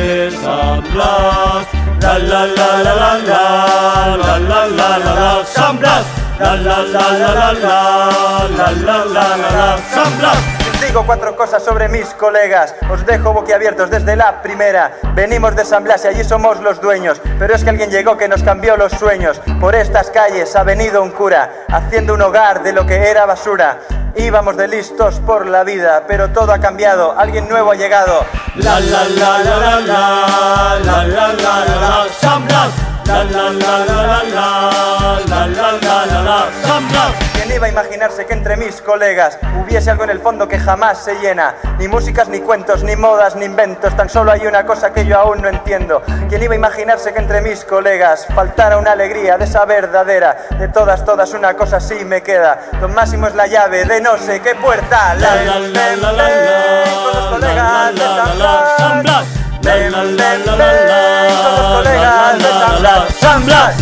de San Blas. La la la la la la la la la la la San Blas. La la la la la la la la la la San Blas. Digo 4 cosas sobre mis colegas, os dejo boquiabiertos desde la primera. Venimos de San Blas y allí somos los dueños, pero es que alguien llegó que nos cambió los sueños. Por estas calles ha venido un cura, haciendo un hogar de lo que era basura. Íbamos de listos por la vida, pero todo ha cambiado, alguien nuevo ha llegado. La la la la la la la la la la San Blas. La la la la la la la la la la San Blas. ¿Quién iba a imaginarse que entre mis colegas hubiese algo en el fondo que jamás se llena? Ni músicas, ni cuentos, ni modas, ni inventos. Tan solo hay una cosa que yo aún no entiendo. ¿Quién iba a imaginarse que entre mis colegas faltara una alegría de esa verdadera? De todas, todas una cosa sí me queda. Don Máximo es la llave de no sé qué puerta. La la la la la la con los colegas de San Blas. Ven, La ven, la ven, la la la con los colegas de San Blas. San Blas.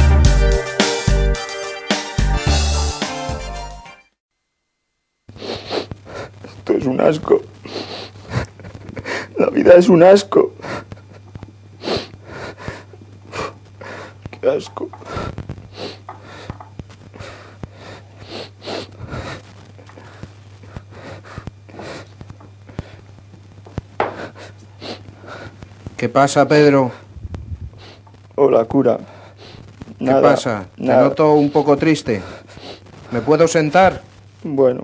Esto es un asco. La vida es un asco. Qué asco. ¿Qué pasa, Pedro? Hola, cura. ¿Qué pasa? Te noto un poco triste. ¿Me puedo sentar? Bueno.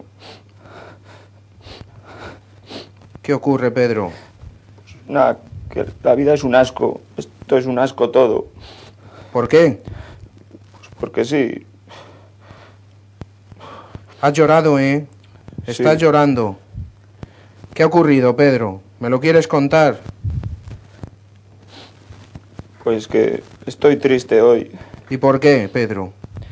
¿Qué ocurre, Pedro? Nada, que la vida es un asco. Esto es un asco todo. ¿Por qué? Pues porque sí. Has llorado, ¿eh? Estás Sí. llorando. ¿Qué ha ocurrido, Pedro? ¿Me lo quieres contar? Pues que estoy triste hoy. ¿Y por qué, Pedro?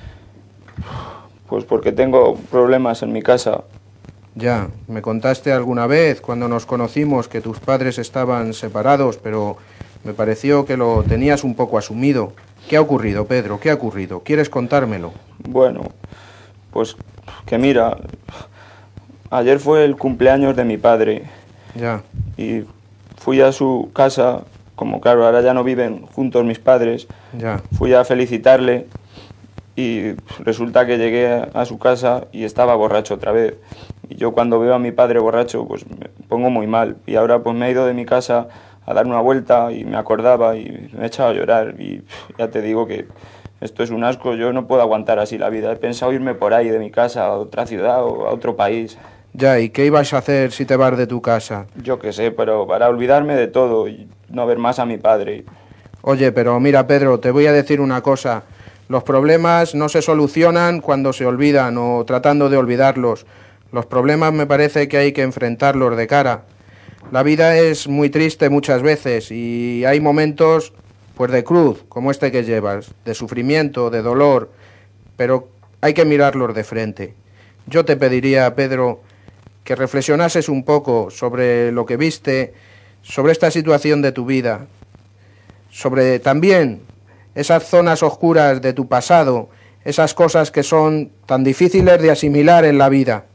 Pues porque tengo problemas en mi casa. Ya, me contaste alguna vez cuando nos conocimos que tus padres estaban separados, pero me pareció que lo tenías un poco asumido. ¿Qué ha ocurrido, Pedro? ¿Qué ha ocurrido? ¿Quieres contármelo? Bueno, pues que mira, ayer fue el cumpleaños de mi padre Ya, y fui a su casa, como claro, ahora ya no viven juntos mis padres, ya. fui a felicitarle y resulta que llegué a su casa y estaba borracho otra vez. Y yo cuando veo a mi padre borracho, pues me pongo muy mal. Y ahora pues me he ido de mi casa a dar una vuelta y me acordaba y me he echado a llorar. Y ya te digo que esto es un asco, yo no puedo aguantar así la vida. He pensado irme por ahí de mi casa a otra ciudad o a otro país. Ya, ¿y qué ibas a hacer si te vas de tu casa? Yo qué sé, pero para olvidarme de todo y no ver más a mi padre. Oye, pero mira, Pedro, te voy a decir una cosa. Los problemas no se solucionan cuando se olvidan o tratando de olvidarlos. Los problemas me parece que hay que enfrentarlos de cara. La vida es muy triste muchas veces y hay momentos, pues de cruz, como este que llevas, de sufrimiento, de dolor, pero hay que mirarlos de frente. Yo te pediría, Pedro, que reflexionases un poco sobre lo que viste, sobre esta situación de tu vida, sobre también esas zonas oscuras de tu pasado, esas cosas que son tan difíciles de asimilar en la vida,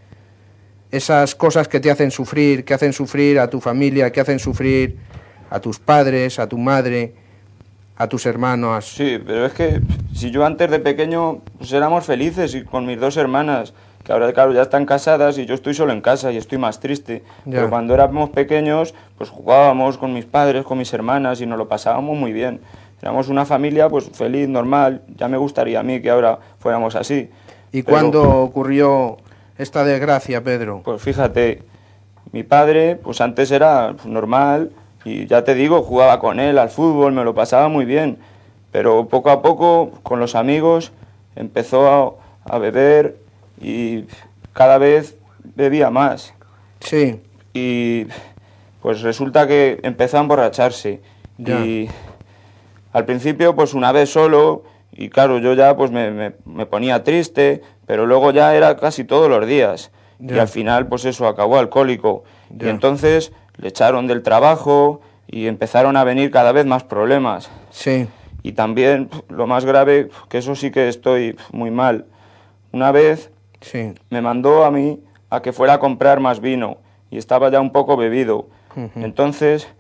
esas cosas que te hacen sufrir, que hacen sufrir a tu familia, que hacen sufrir a tus padres, a tu madre, a tus hermanos. Sí, pero es que si yo antes de pequeño pues éramos felices y con mis 2 hermanas, que ahora claro ya están casadas y yo estoy solo en casa y estoy más triste. Ya. Pero cuando éramos pequeños pues jugábamos con mis padres, con mis hermanas y nos lo pasábamos muy bien. Éramos una familia pues feliz, normal. Ya me gustaría a mí que ahora fuéramos así. ¿Y Pero, cuándo ocurrió esta desgracia, Pedro? pues fíjate, mi padre pues antes era pues, normal y ya te digo, jugaba con él al fútbol, me lo pasaba muy bien. Pero poco a poco con los amigos empezó a beber y cada vez bebía más. Sí, Y pues resulta que empezó a emborracharse. Ya. Y al principio pues una vez solo y claro yo ya pues me ponía triste, pero luego ya era casi todos los días. Ya. Y al final pues eso, acabó alcohólico. Ya. Y entonces le echaron del trabajo y empezaron a venir cada vez más problemas. sí, Y también lo más grave, que eso sí que estoy muy mal. Una vez sí. me mandó a mí a que fuera a comprar más vino y estaba ya un poco bebido. Ujú. Entonces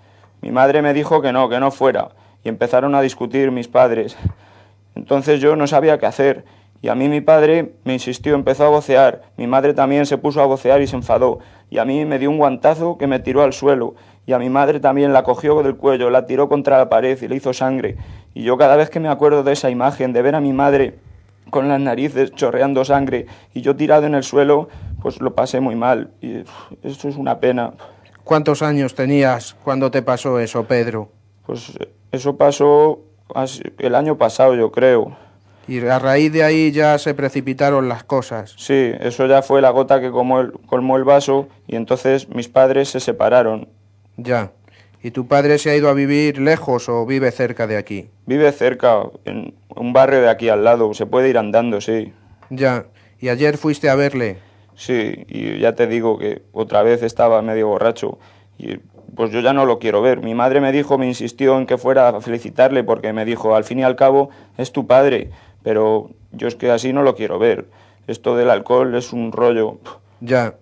Mi madre me dijo que no fuera, y empezaron a discutir mis padres. Entonces yo no sabía qué hacer, y a mí mi padre me insistió, empezó a vocear, mi madre también se puso a vocear y se enfadó, y a mí me dio un guantazo que me tiró al suelo, y a mi madre también la cogió del cuello, la tiró contra la pared y le hizo sangre, y yo cada vez que me acuerdo de esa imagen, de ver a mi madre con las narices chorreando sangre, y yo tirado en el suelo, pues lo pasé muy mal, y esto es una pena. ¿Cuántos años tenías cuando te pasó eso, Pedro? Pues eso pasó el año pasado, yo creo. Y a raíz de ahí ya se precipitaron las cosas. Sí, eso ya fue la gota que colmó el vaso y entonces mis padres se separaron. Ya. ¿Y tu padre se ha ido a vivir lejos o vive cerca de aquí? Vive cerca, en un barrio de aquí al lado, se puede ir andando, sí. Ya. ¿Y ayer fuiste a verle? Sí, y ya te digo que otra vez estaba medio borracho y pues yo ya no lo quiero ver. Mi madre me insistió en que fuera a felicitarle porque me dijo, al fin y al cabo es tu padre, pero yo es que así no lo quiero ver. Esto del alcohol es un rollo. Ya.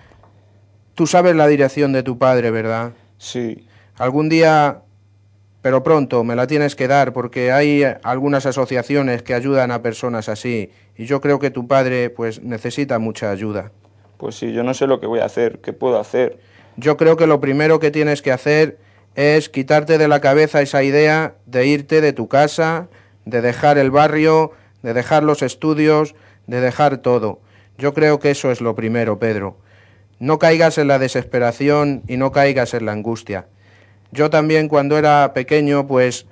Tú sabes la dirección de tu padre, ¿verdad? Sí. Algún día, pero pronto, me la tienes que dar porque hay algunas asociaciones que ayudan a personas así y yo creo que tu padre pues necesita mucha ayuda. Pues sí, yo no sé lo que voy a hacer, ¿qué puedo hacer? Yo creo que lo primero que tienes que hacer es quitarte de la cabeza esa idea de irte de tu casa, de dejar el barrio, de dejar los estudios, de dejar todo. Yo creo que eso es lo primero, Pedro. No caigas en la desesperación y no caigas en la angustia. Yo también cuando era pequeño, pues,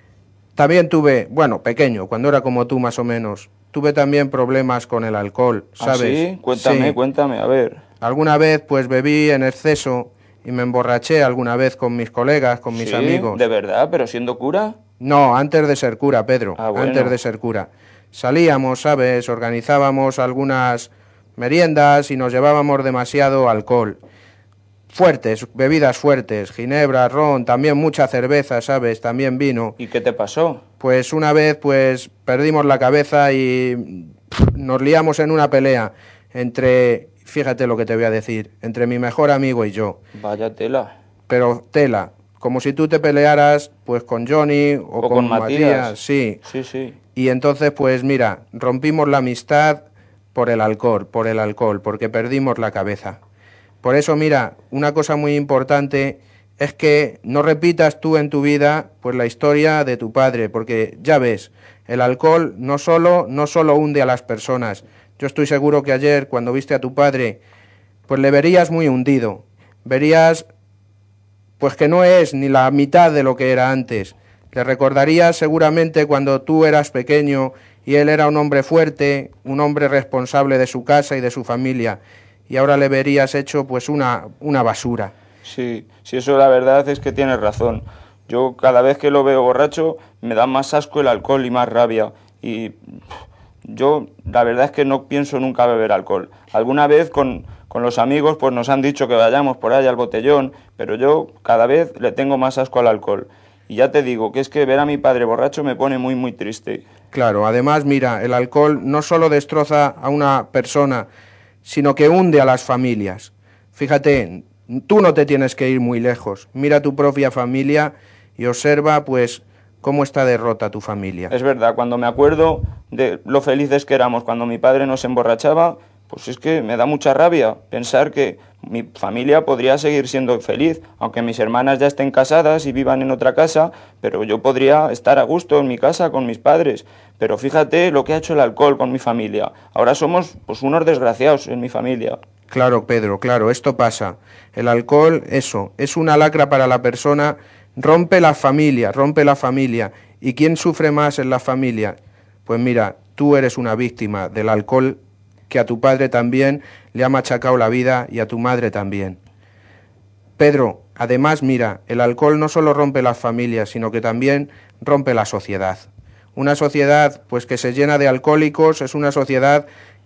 también tuve, bueno, pequeño, cuando era como tú más o menos, tuve también problemas con el alcohol, ¿sabes? ¿Ah, sí? Cuéntame, Sí. cuéntame, a ver. Alguna vez, pues, bebí en exceso y me emborraché alguna vez con mis colegas, con mis ¿Sí? amigos. ¿De verdad? ¿Pero siendo cura? No, antes de ser cura, Pedro, Ah, bueno. antes de ser cura. Salíamos, ¿sabes? Organizábamos algunas meriendas y nos llevábamos demasiado alcohol. Fuertes, bebidas fuertes, ginebra, ron, también mucha cerveza, ¿sabes? También vino. ¿Y qué te pasó? Pues una vez, pues, perdimos la cabeza y nos liamos en una pelea entre, fíjate lo que te voy a decir, entre mi mejor amigo y yo. Vaya tela. Pero tela, como si tú te pelearas, pues, con Johnny o con Matías. sí. Sí, sí. Y entonces, pues mira, rompimos la amistad por el alcohol, porque perdimos la cabeza. Por eso, mira, una cosa muy importante es que no repitas tú en tu vida pues la historia de tu padre, porque ya ves, el alcohol no solo hunde a las personas. Yo estoy seguro que ayer, cuando viste a tu padre, pues le verías muy hundido. Verías pues que no es ni la mitad de lo que era antes. Le recordarías seguramente cuando tú eras pequeño y él era un hombre fuerte, un hombre responsable de su casa y de su familia, y ahora le verías hecho pues una basura. Sí, eso la verdad es que tienes razón. Yo cada vez que lo veo borracho me da más asco el alcohol y más rabia. Y yo la verdad es que no pienso nunca beber alcohol. Alguna vez con los amigos pues nos han dicho que vayamos por ahí al botellón, pero yo cada vez le tengo más asco al alcohol. Y ya te digo que es que ver a mi padre borracho me pone muy, muy triste. Claro, además, mira, el alcohol no solo destroza a una persona, sino que hunde a las familias. Fíjate, tú no te tienes que ir muy lejos. Mira tu propia familia y observa, pues, cómo está derrota tu familia. Es verdad, cuando me acuerdo de lo felices que éramos cuando mi padre nos emborrachaba, pues es que me da mucha rabia pensar que mi familia podría seguir siendo feliz, aunque mis hermanas ya estén casadas y vivan en otra casa, pero yo podría estar a gusto en mi casa con mis padres. Pero fíjate lo que ha hecho el alcohol con mi familia. Ahora somos pues unos desgraciados en mi familia. Claro, Pedro, claro, esto pasa. El alcohol, eso, es una lacra para la persona, rompe la familia. ¿Y quién sufre más en la familia? Pues mira, tú eres una víctima del alcohol que a tu padre también le ha machacado la vida y a tu madre también. Pedro, además, mira, el alcohol no solo rompe las familias, sino que también rompe la sociedad. Una sociedad, pues, que se llena de alcohólicos es una sociedad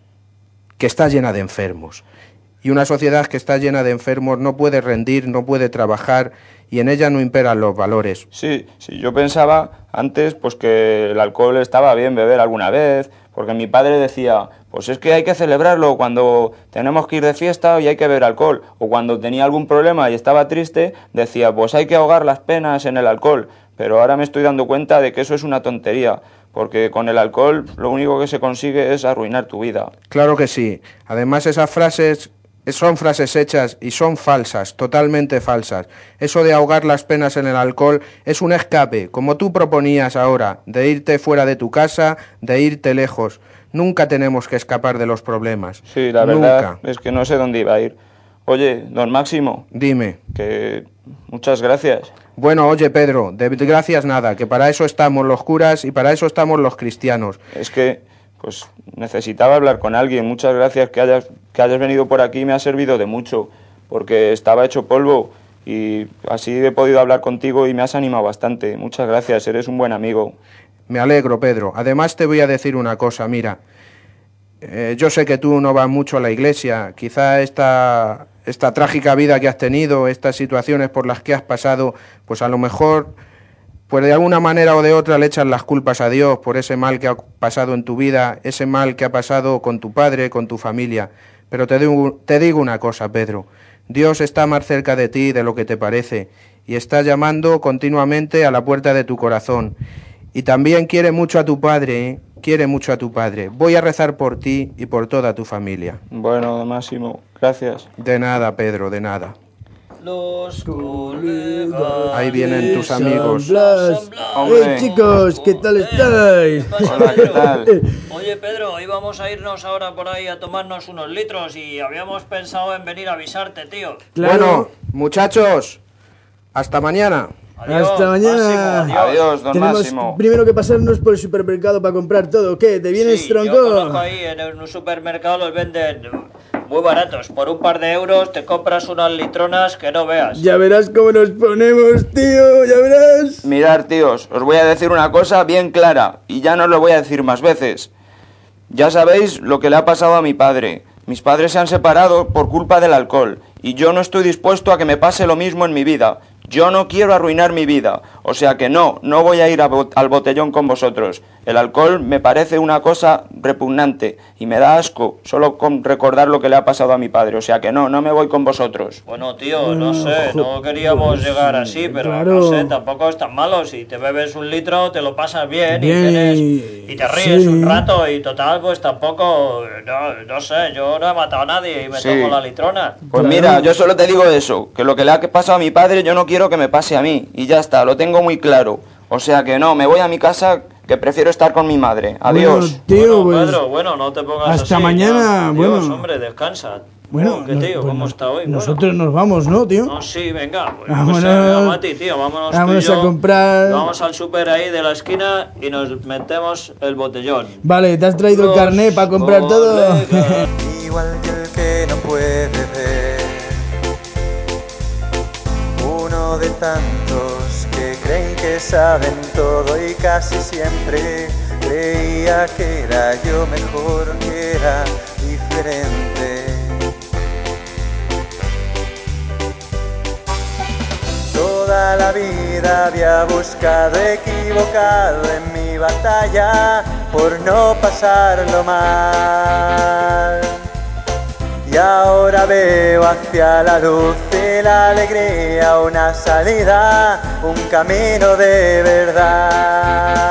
que está llena de enfermos. Y una sociedad que está llena de enfermos no puede rendir, no puede trabajar y en ella no imperan los valores. Sí, yo pensaba antes pues que el alcohol estaba bien beber alguna vez, porque mi padre decía, pues es que hay que celebrarlo cuando tenemos que ir de fiesta y hay que beber alcohol, o cuando tenía algún problema y estaba triste, decía, pues hay que ahogar las penas en el alcohol, pero ahora me estoy dando cuenta de que eso es una tontería, porque con el alcohol lo único que se consigue es arruinar tu vida. Claro que sí. Además, esas frases son frases hechas y son falsas, totalmente falsas. Eso de ahogar las penas en el alcohol es un escape, como tú proponías ahora, de irte fuera de tu casa, de irte lejos. Nunca tenemos que escapar de los problemas. Sí, la verdad Nunca. es que no sé dónde iba a ir. Oye, don Máximo, Dime. que muchas gracias. Bueno, oye, Pedro, de gracias nada, que para eso estamos los curas y para eso estamos los cristianos. Es que, pues, necesitaba hablar con alguien. Muchas gracias que hayas venido por aquí, me ha servido de mucho, porque estaba hecho polvo y así he podido hablar contigo y me has animado bastante. Muchas gracias, eres un buen amigo. Me alegro, Pedro. Además te voy a decir una cosa, mira. Yo sé que tú no vas mucho a la iglesia. Quizá esta trágica vida que has tenido, estas situaciones por las que has pasado, pues a lo mejor, pues de alguna manera o de otra le echas las culpas a Dios por ese mal que ha pasado en tu vida, ese mal que ha pasado con tu padre, con tu familia. Pero te digo una cosa, Pedro. Dios está más cerca de ti de lo que te parece y está llamando continuamente a la puerta de tu corazón. Y también quiere mucho a tu padre, ¿eh? Quiere mucho a tu padre. Voy a rezar por ti y por toda tu familia. Bueno, don Máximo, gracias. De nada, Pedro, de nada. Los colegas. Ahí vienen tus amigos. San Blas. Hombre. Chicos, ¿qué tal estáis? ¿Qué pasa, Hola, ¿qué Pedro? tal? Oye, Pedro, íbamos a irnos ahora por ahí a tomarnos unos litros y habíamos pensado en venir a avisarte, tío. Claro. Bueno, muchachos, hasta mañana. Adiós, Hasta mañana. Máximo, adiós. Adiós, don Tenemos Máximo. primero que pasarnos por el supermercado para comprar todo. ¿Qué? ¿Te vienes, Sí, yo tronco? conozco ahí en un supermercado, los venden muy baratos. Por un par de euros te compras unas litronas que no veas. Ya verás cómo nos ponemos, tío. Ya verás. Mirad, tíos, os voy a decir una cosa bien clara, y ya no os lo voy a decir más veces. Ya sabéis lo que le ha pasado a mi padre. Mis padres se han separado por culpa del alcohol, y yo no estoy dispuesto a que me pase lo mismo en mi vida. Yo no quiero arruinar mi vida, o sea que no voy a ir al botellón con vosotros. El alcohol me parece una cosa repugnante y me da asco solo con recordar lo que le ha pasado a mi padre, o sea que no me voy con vosotros. Bueno, tío, no sé, no queríamos llegar así, pero claro. no sé, tampoco es tan malo. Si te bebes un litro, te lo pasas bien, Bien, y te ríes sí. un rato y total, pues tampoco, no sé, yo no he matado a nadie y me Sí. tomo la litrona. Pues mira, yo solo te digo eso, que lo que le ha pasado a mi padre yo no quiero que me pase a mí, y ya está, lo tengo muy claro. O sea que no, me voy a mi casa, que prefiero estar con mi madre. Adiós. Bueno, tío, Bueno, pues, Pedro, bueno, no te pongas hasta así, mañana, ¿no? bueno. Dios, hombre, descansa. bueno, ¿Qué tío? pues ¿Cómo está hoy? Bueno. Nosotros nos vamos, ¿no, tío? No, sí, venga, pues, Vámonos. no sé, venga, Mati, tío, vámonos tú y Vámonos yo. a comprar. Vamos al súper ahí de la esquina y nos metemos el botellón. Vale, ¿te has traído el Los carnet para comprar todo? colegas. Igual que el que no puede ver, uno de tantos que creen que saben todo y casi siempre creía que era yo mejor, que era diferente. Toda la vida había buscado equivocado en mi batalla por no pasarlo mal. Y ahora veo hacia la luz y la alegría una salida, un camino de verdad.